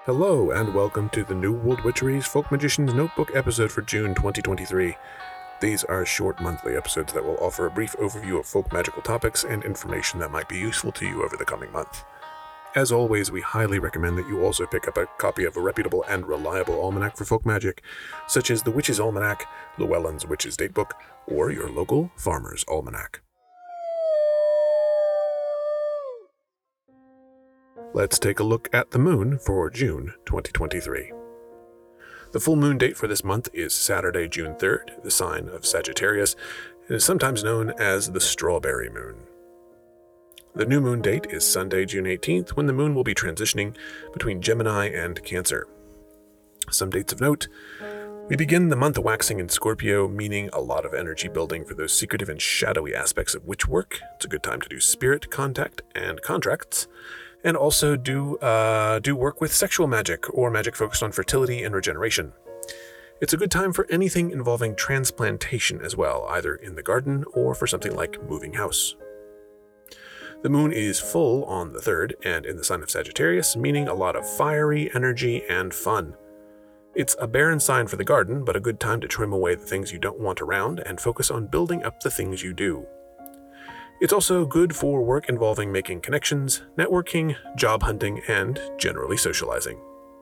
Hello, and welcome to the New World Witcheries Folk Magician's Notebook episode for June 2023. These are short monthly episodes that will offer a brief overview of folk magical topics and information that might be useful to you over the coming month. As always, we highly recommend that you also pick up a copy of a reputable and reliable almanac for folk magic, such as the Witch's Almanac, Llewellyn's Witch's Datebook, or your local Farmer's Almanac. Let's take a look at the moon for June 2023. The full moon date for this month is Saturday, June 3rd, the sign of Sagittarius, and is sometimes known as the strawberry moon. The new moon date is Sunday, June 18th, when the moon will be transitioning between Gemini and Cancer. Some dates of note: we begin the month waxing in Scorpio, meaning a lot of energy building for those secretive and shadowy aspects of witch work. It's a good time to do spirit contact and contracts, and also do work with sexual magic or magic focused on fertility and regeneration. It's a good time for anything involving transplantation as well, either in the garden or for something like moving house. The moon is full on the 3rd and in the sign of Sagittarius, meaning a lot of fiery energy and fun. It's a barren sign for the garden, but a good time to trim away the things you don't want around and focus on building up the things you do. It's also good for work involving making connections, networking, job hunting, and generally socializing.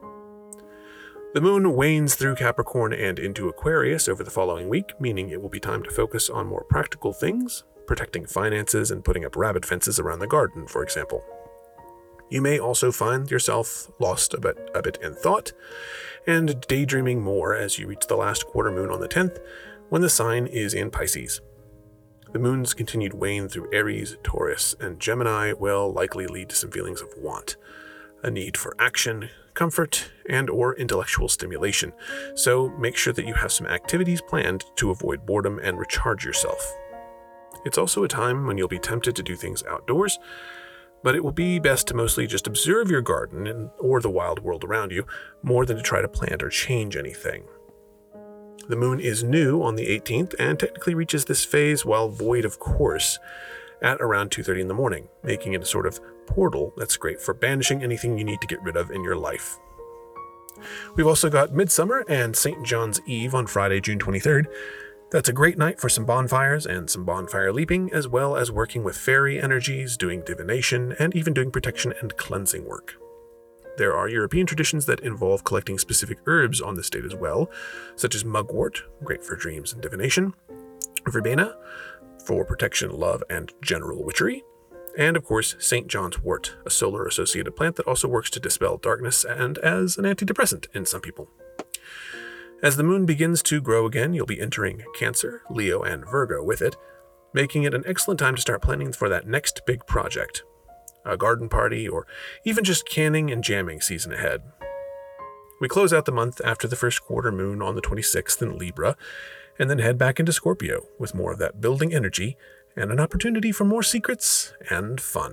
The moon wanes through Capricorn and into Aquarius over the following week, meaning it will be time to focus on more practical things, protecting finances and putting up rabbit fences around the garden, for example. You may also find yourself lost a bit in thought and daydreaming more as you reach the last quarter moon on the 10th, when the sign is in Pisces. The moon's continued wane through Aries, Taurus, and Gemini will likely lead to some feelings of want, a need for action, comfort, and/or intellectual stimulation, so make sure that you have some activities planned to avoid boredom and recharge yourself. It's also a time when you'll be tempted to do things outdoors, but it will be best to mostly just observe your garden or the wild world around you, more than to try to plant or change anything. The moon is new on the 18th and technically reaches this phase while void of course at around 2:30 in the morning, making it a sort of portal that's great for banishing anything you need to get rid of in your life. We've also got Midsummer and St. John's Eve on Friday, June 23rd. That's a great night for some bonfires and some bonfire leaping, as well as working with fairy energies, doing divination, and even doing protection and cleansing work. There are European traditions that involve collecting specific herbs on this date as well, such as mugwort, great for dreams and divination, verbena, for protection, love, and general witchery, and of course, St. John's wort, a solar-associated plant that also works to dispel darkness and as an antidepressant in some people. As the moon begins to grow again, you'll be entering Cancer, Leo, and Virgo with it, making it an excellent time to start planning for that next big project, a garden party, or even just canning and jamming season ahead. We close out the month after the first quarter moon on the 26th in Libra, and then head back into Scorpio with more of that building energy and an opportunity for more secrets and fun.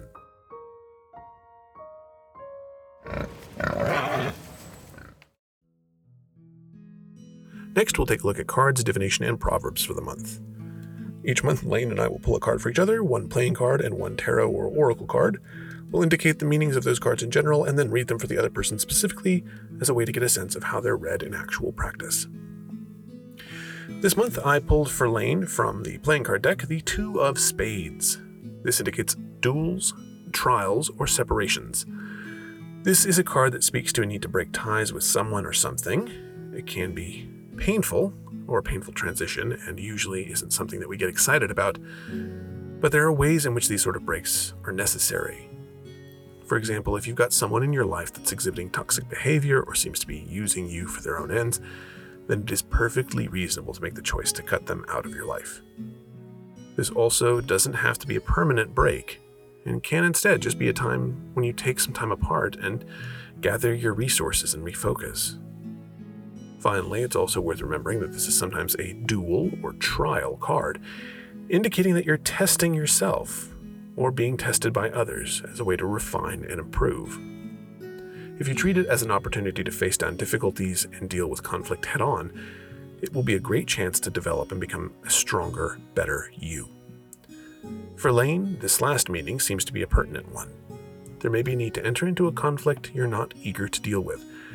Next, we'll take a look at cards, divination, and proverbs for the month. Each month, Lane and I will pull a card for each other, one playing card and one tarot or oracle card. We'll indicate the meanings of those cards in general and then read them for the other person specifically as a way to get a sense of how they're read in actual practice. This month, I pulled for Lane from the playing card deck the Two of Spades. This indicates duels, trials, or separations. This is a card that speaks to a need to break ties with someone or something. It can be painful, or a painful transition, and usually isn't something that we get excited about, but there are ways in which these sort of breaks are necessary. For example, if you've got someone in your life that's exhibiting toxic behavior or seems to be using you for their own ends, then it is perfectly reasonable to make the choice to cut them out of your life. This also doesn't have to be a permanent break, and can instead just be a time when you take some time apart and gather your resources and refocus. Finally, it's also worth remembering that this is sometimes a duel or trial card, indicating that you're testing yourself or being tested by others as a way to refine and improve. If you treat it as an opportunity to face down difficulties and deal with conflict head-on, it will be a great chance to develop and become a stronger, better you. For Lane, this last meeting seems to be a pertinent one. There may be a need to enter into a conflict you're not eager to deal with,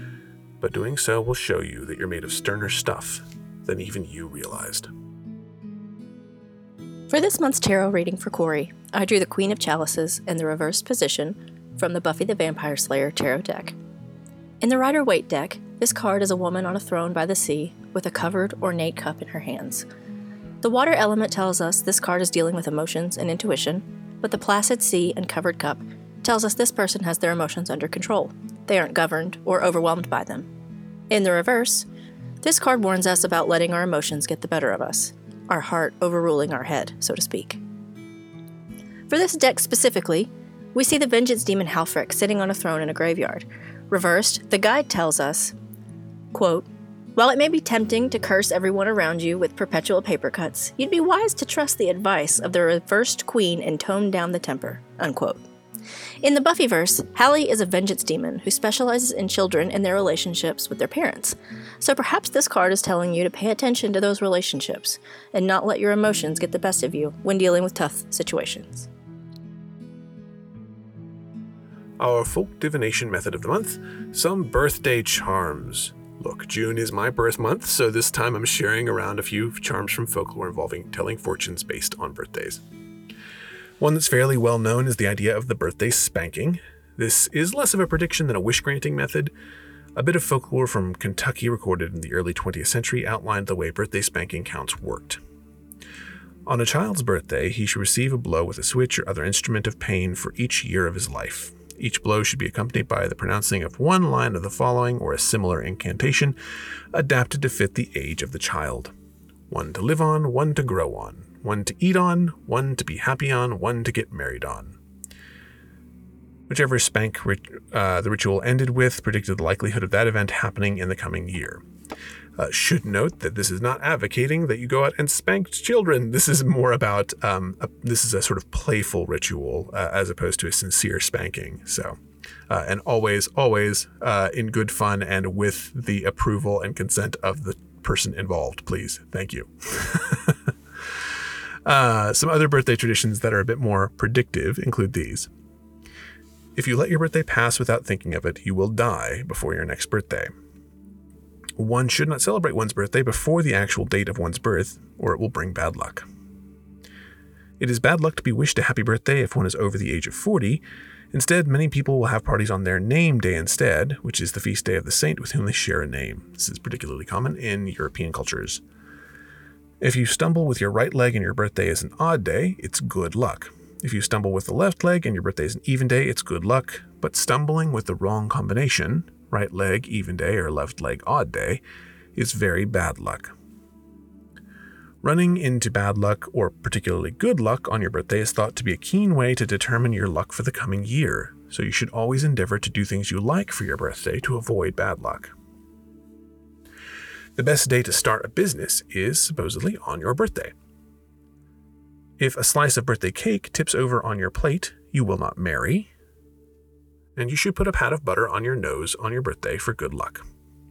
but doing so will show you that you're made of sterner stuff than even you realized. For this month's tarot reading for Corey, I drew the Queen of Chalices in the reversed position from the Buffy the Vampire Slayer tarot deck. In the Rider-Waite deck, this card is a woman on a throne by the sea with a covered, ornate cup in her hands. The water element tells us this card is dealing with emotions and intuition, but the placid sea and covered cup tells us this person has their emotions under control. They aren't governed or overwhelmed by them. In the reverse, this card warns us about letting our emotions get the better of us, our heart overruling our head, so to speak. For this deck specifically, we see the vengeance demon Halfric sitting on a throne in a graveyard. Reversed, the guide tells us, quote, "While it may be tempting to curse everyone around you with perpetual paper cuts, you'd be wise to trust the advice of the reversed queen and tone down the temper," unquote. In the Buffyverse, Hallie is a vengeance demon who specializes in children and their relationships with their parents. So perhaps this card is telling you to pay attention to those relationships and not let your emotions get the best of you when dealing with tough situations. Our folk divination method of the month, some birthday charms. Look, June is my birth month, so this time I'm sharing around a few charms from folklore involving telling fortunes based on birthdays. One that's fairly well known is the idea of the birthday spanking. This is less of a prediction than a wish-granting method. A bit of folklore from Kentucky recorded in the early 20th century outlined the way birthday spanking counts worked. On a child's birthday, he should receive a blow with a switch or other instrument of pain for each year of his life. Each blow should be accompanied by the pronouncing of one line of the following or a similar incantation, adapted to fit the age of the child. One to live on, one to grow on, one to eat on, one to be happy on, one to get married on. Whichever spank the ritual ended with predicted the likelihood of that event happening in the coming year. Should note that this is not advocating that you go out and spank children. This is more about, this is a sort of playful ritual as opposed to a sincere spanking. So, and always in good fun and with the approval and consent of the person involved, please. Thank you. Some other birthday traditions that are a bit more predictive include these. If you let your birthday pass without thinking of it, you will die before your next birthday. One should not celebrate one's birthday before the actual date of one's birth, or it will bring bad luck. It is bad luck to be wished a happy birthday if one is over the age of 40. Instead, many people will have parties on their name day instead, which is the feast day of the saint with whom they share a name. This is particularly common in European cultures. If you stumble with your right leg and your birthday is an odd day, it's good luck. If you stumble with the left leg and your birthday is an even day, it's good luck. But stumbling with the wrong combination, right leg even day or left leg odd day, is very bad luck. Running into bad luck or particularly good luck on your birthday is thought to be a keen way to determine your luck for the coming year, so you should always endeavor to do things you like for your birthday to avoid bad luck. The best day to start a business is supposedly on your birthday. If a slice of birthday cake tips over on your plate, you will not marry, and you should put a pat of butter on your nose on your birthday for good luck.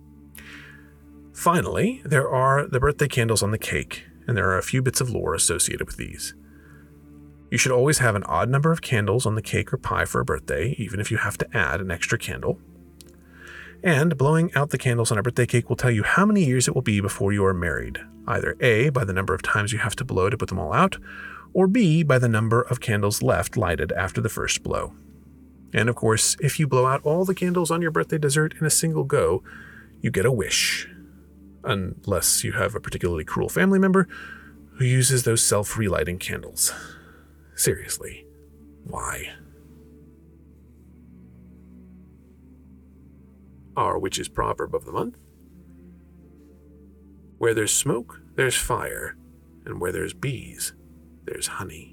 Finally, there are the birthday candles on the cake, and there are a few bits of lore associated with these. You should always have an odd number of candles on the cake or pie for a birthday, even if you have to add an extra candle. And blowing out the candles on a birthday cake will tell you how many years it will be before you are married, either A, by the number of times you have to blow to put them all out, or B, by the number of candles left lighted after the first blow. And of course, if you blow out all the candles on your birthday dessert in a single go, you get a wish. Unless you have a particularly cruel family member who uses those self-relighting candles. Seriously, why? Our witch's proverb of the month. Where there's smoke, there's fire, and where there's bees, there's honey.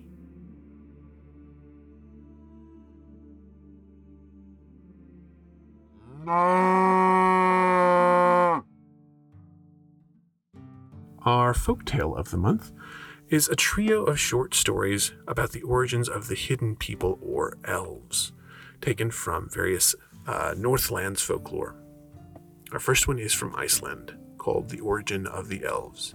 Our folktale of the month is a trio of short stories about the origins of the hidden people or elves, taken from various Northlands folklore. Our first one is from Iceland, called The Origin of the Elves.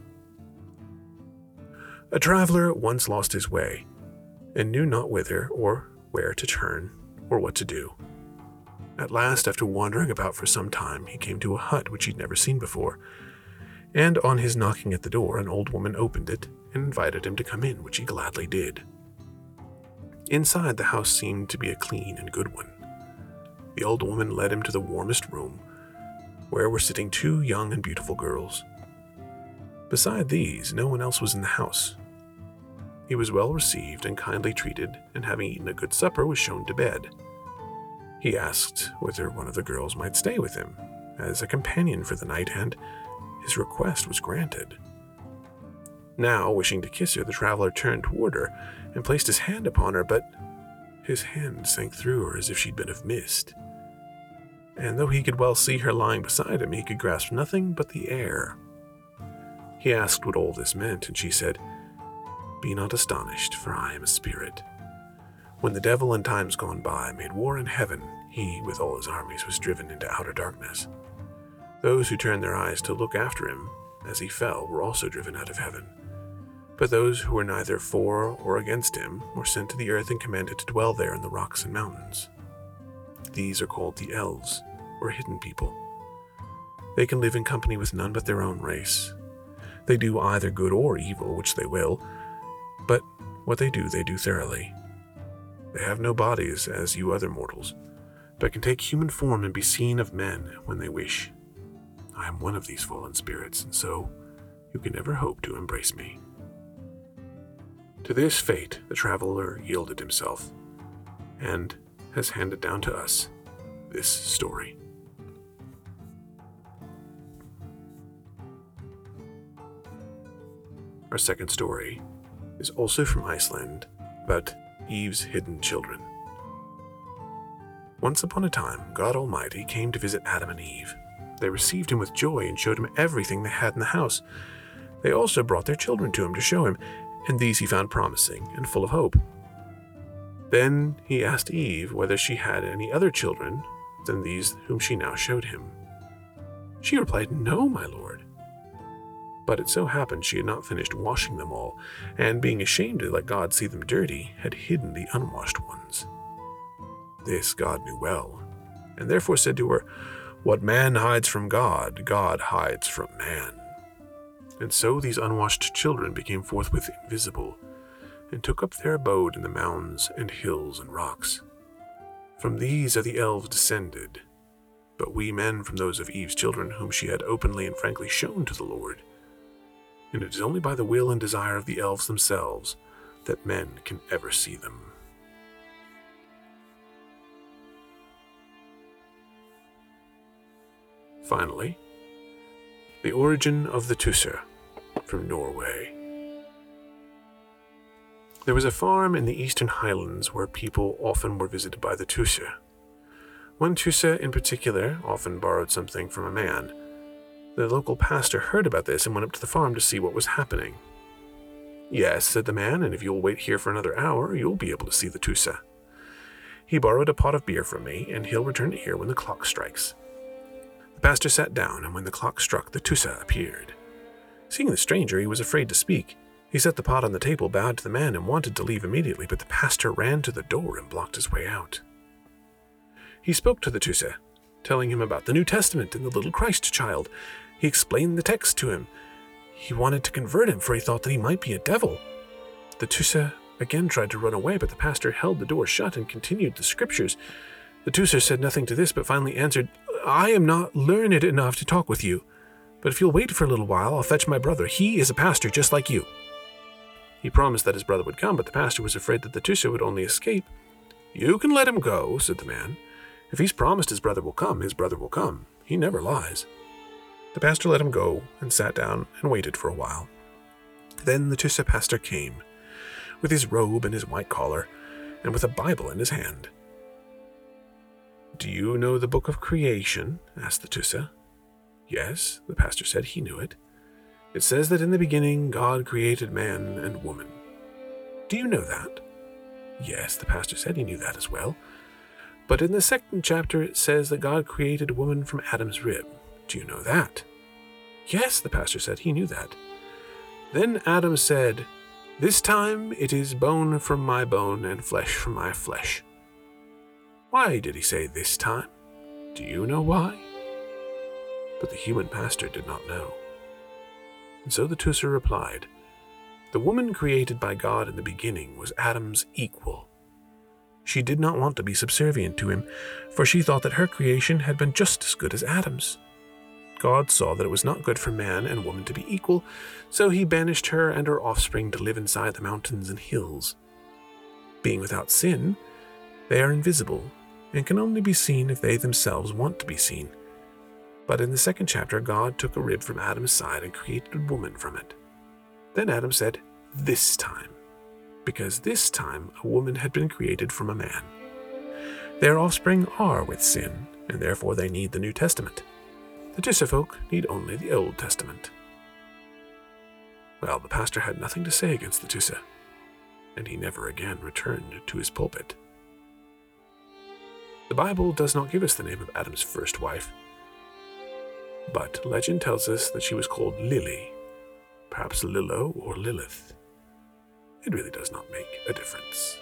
A traveler once lost his way, and knew not whither or where to turn, or what to do. At last, after wandering about for some time, he came to a hut which he'd never seen before, and on his knocking at the door, an old woman opened it and invited him to come in, which he gladly did. Inside, the house seemed to be a clean and good one. The old woman led him to the warmest room, where were sitting 2 young and beautiful girls. Beside these, no one else was in the house. He was well received and kindly treated, and having eaten a good supper, was shown to bed. He asked whether one of the girls might stay with him as a companion for the night, and his request was granted. Now, wishing to kiss her, the traveler turned toward her and placed his hand upon her, but his hand sank through her as if she'd been of mist. And though he could well see her lying beside him, he could grasp nothing but the air. He asked what all this meant, and she said, "Be not astonished, for I am a spirit. When the devil in times gone by made war in heaven, he, with all his armies, was driven into outer darkness. Those who turned their eyes to look after him as he fell were also driven out of heaven. But those who were neither for or against him were sent to the earth and commanded to dwell there in the rocks and mountains. These are called the elves, or hidden people. They can live in company with none but their own race. They do either good or evil, which they will, but what they do thoroughly. They have no bodies as you other mortals, but can take human form and be seen of men when they wish. I am one of these fallen spirits, and so you can never hope to embrace me." To this fate the traveler yielded himself, and has handed down to us this story. Our second story is also from Iceland, about Eve's hidden children. Once upon a time, God Almighty came to visit Adam and Eve. They received him with joy and showed him everything they had in the house. They also brought their children to him to show him, and these he found promising and full of hope. Then he asked Eve whether she had any other children than these whom she now showed him. She replied, "No, my lord." But it so happened she had not finished washing them all, and being ashamed to let God see them dirty, had hidden the unwashed ones. This God knew well, and therefore said to her, "What man hides from God, God hides from man." And so these unwashed children became forthwith invisible, and took up their abode in the mounds and hills and rocks. From these are the elves descended, but we men from those of Eve's children whom she had openly and frankly shown to the Lord. And it is only by the will and desire of the elves themselves that men can ever see them. Finally, the origin of the Tusser, from Norway. There was a farm in the eastern highlands where people often were visited by the Tusser. One Tusser in particular often borrowed something from a man. The local pastor heard about this and went up to the farm to see what was happening. "Yes," said the man, "and if you'll wait here for another hour, you'll be able to see the Tusser. He borrowed a pot of beer from me, and he'll return it here when the clock strikes." The pastor sat down, and when the clock struck, the Tusser appeared. Seeing the stranger, he was afraid to speak. He set the pot on the table, bowed to the man, and wanted to leave immediately, but the pastor ran to the door and blocked his way out. He spoke to the Tusser, telling him about the New Testament and the little Christ child. He explained the text to him. He wanted to convert him, for he thought that he might be a devil. The Tusser again tried to run away, but the pastor held the door shut and continued the scriptures. The Tusser said nothing to this, but finally answered, "I am not learned enough to talk with you, but if you'll wait for a little while, I'll fetch my brother. He is a pastor just like you." He promised that his brother would come, but the pastor was afraid that the Tusser would only escape. "You can let him go," said the man. "If he's promised his brother will come, his brother will come. He never lies." The pastor let him go and sat down and waited for a while. Then the Tusser pastor came, with his robe and his white collar, and with a Bible in his hand. "Do you know the book of creation?" asked the Tusser. Yes, the pastor said he knew it. "It says that in the beginning God created man and woman. Do you know that?" Yes, the pastor said he knew that as well. "But in the second chapter it says that God created woman from Adam's rib. Do you know that?" Yes, the pastor said he knew that. "Then Adam said, 'This time it is bone from my bone and flesh from my flesh.'" Why did he say this time? Do you know why?" But the human pastor did not know. And so the Tusser replied, "The woman created by God in the beginning was Adam's equal. She did not want to be subservient to him, for she thought that her creation had been just as good as Adam's. God saw that it was not good for man and woman to be equal, so he banished her and her offspring to live inside the mountains and hills. Being without sin, they are invisible and can only be seen if they themselves want to be seen. But in the second chapter, God took a rib from Adam's side and created a woman from it. Then Adam said, 'This time,' because this time a woman had been created from a man. Their offspring are with sin, and therefore they need the New Testament. The Tusser folk need only the Old Testament." Well, the pastor had nothing to say against the Tusser, and he never again returned to his pulpit. The Bible does not give us the name of Adam's first wife, but legend tells us that she was called Lily, perhaps Lillo or Lilith. It really does not make a difference.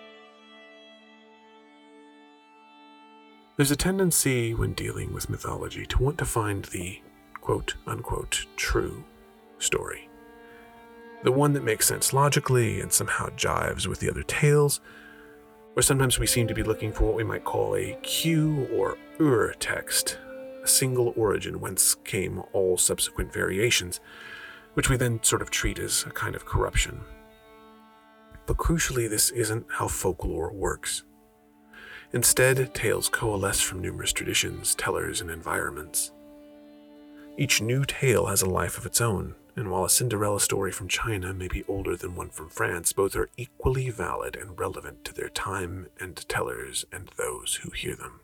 There's a tendency when dealing with mythology to want to find the quote-unquote true story. The one that makes sense logically and somehow jives with the other tales, or sometimes we seem to be looking for what we might call a Q or Ur text, a single origin whence came all subsequent variations, which we then sort of treat as a kind of corruption. But crucially, this isn't how folklore works. Instead, tales coalesce from numerous traditions, tellers, and environments. Each new tale has a life of its own, and while a Cinderella story from China may be older than one from France, both are equally valid and relevant to their time and tellers and those who hear them.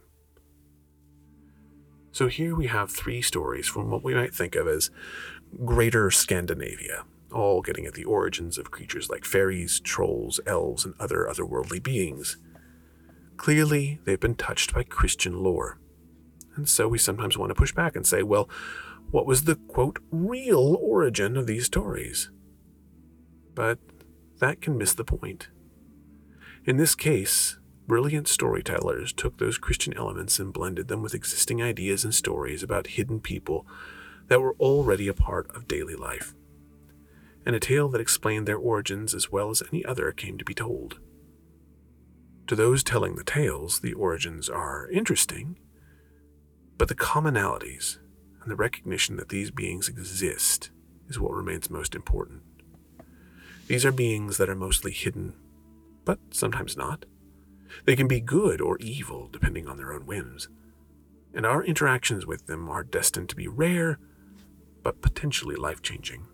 So here we have 3 stories from what we might think of as Greater Scandinavia, all getting at the origins of creatures like fairies, trolls, elves, and other otherworldly beings. Clearly, they've been touched by Christian lore. And so we sometimes want to push back and say, well, what was the, quote, real origin of these stories? But that can miss the point. In this case, brilliant storytellers took those Christian elements and blended them with existing ideas and stories about hidden people that were already a part of daily life. And a tale that explained their origins as well as any other came to be told. To those telling the tales, the origins are interesting, but the commonalities and the recognition that these beings exist is what remains most important. These are beings that are mostly hidden, but sometimes not. They can be good or evil depending on their own whims, and our interactions with them are destined to be rare, but potentially life-changing.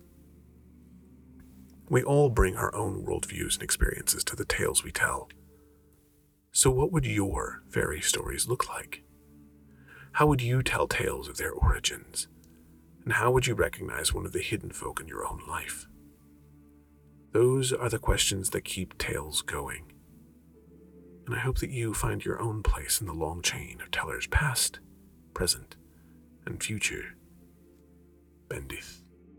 We all bring our own worldviews and experiences to the tales we tell. So what would your fairy stories look like? How would you tell tales of their origins? And how would you recognize one of the hidden folk in your own life? Those are the questions that keep tales going. And I hope that you find your own place in the long chain of tellers past, present, and future. Bendith.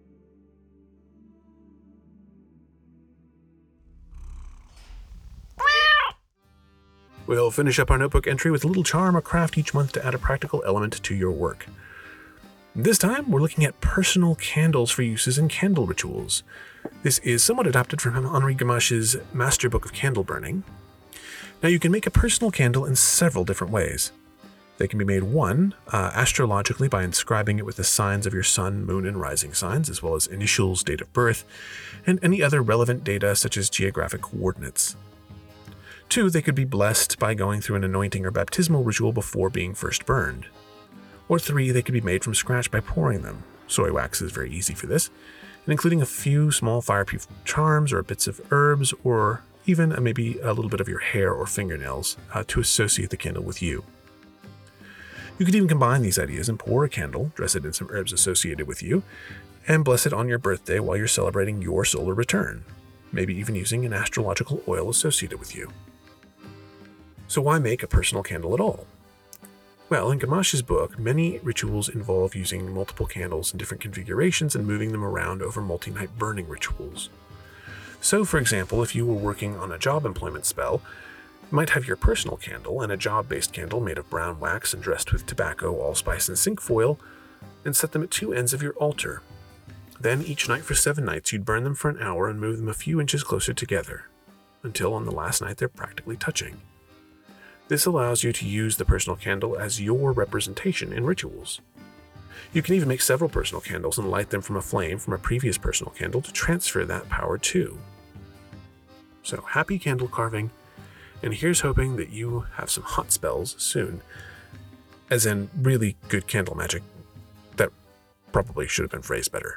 We'll finish up our notebook entry with a little charm or craft each month to add a practical element to your work. This time, we're looking at personal candles for uses in candle rituals. This is somewhat adapted from Henri Gamache's Master Book of Candle Burning. Now, you can make a personal candle in several different ways. They can be made, astrologically by inscribing it with the signs of your sun, moon, and rising signs, as well as initials, date of birth, and any other relevant data such as geographic coordinates. 2, they could be blessed by going through an anointing or baptismal ritual before being first burned. Or 3, they could be made from scratch by pouring them. Soy wax is very easy for this, and including a few small fireproof charms or bits of herbs, or even maybe a little bit of your hair or fingernails to associate the candle with you. You could even combine these ideas and pour a candle, dress it in some herbs associated with you, and bless it on your birthday while you're celebrating your solar return, maybe even using an astrological oil associated with you. So why make a personal candle at all? Well, in Gamache's book, many rituals involve using multiple candles in different configurations and moving them around over multi-night burning rituals. So, for example, if you were working on a job employment spell, You might have your personal candle and a job-based candle made of brown wax and dressed with tobacco, allspice, and zinc foil, and set them at two ends of your altar. Then, each night for 7 nights, you'd burn them for an hour and move them a few inches closer together, until on the last night they're practically touching. This allows you to use the personal candle as your representation in rituals. You can even make several personal candles and light them from a flame from a previous personal candle to transfer that power too. So, happy candle carving, and here's hoping that you have some hot spells soon. As in, really good candle magic. That probably should have been phrased better.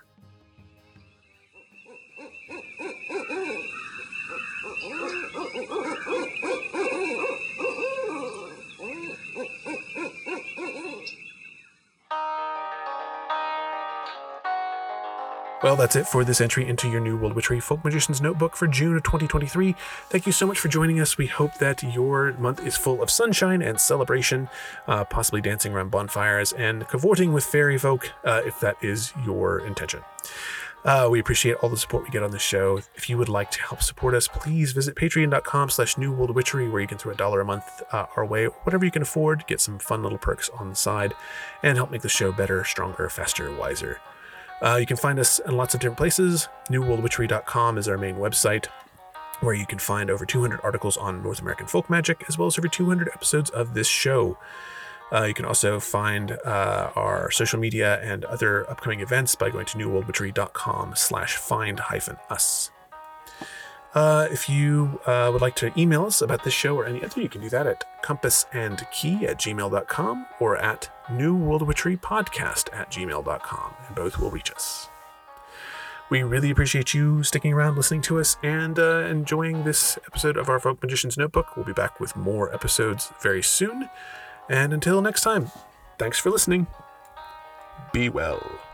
Well, that's it for this entry into your New World Witchery Folk Magician's Notebook for June of 2023. Thank you so much for joining us. We hope that your month is full of sunshine and celebration, possibly dancing around bonfires and cavorting with fairy folk, if that is your intention. We appreciate all the support we get on this show. If you would like to help support us, please visit patreon.com/newworldwitchery, where you can throw $1 a month our way, whatever you can afford, get some fun little perks on the side, and help make the show better, stronger, faster, wiser. You can find us in lots of different places. newworldwitchery.com is our main website, where you can find over 200 articles on North American folk magic, as well as over 200 episodes of this show. You can also find our social media and other upcoming events by going to newworldwitchery.com/find-us. If you would like to email us about this show or any other, you can do that at compassandkey@gmail.com or at newworldwitcherypodcast@gmail.com, and both will reach us. We really appreciate you sticking around, listening to us, and enjoying this episode of our Folk Magician's Notebook. We'll be back with more episodes very soon. And until next time, thanks for listening. Be well.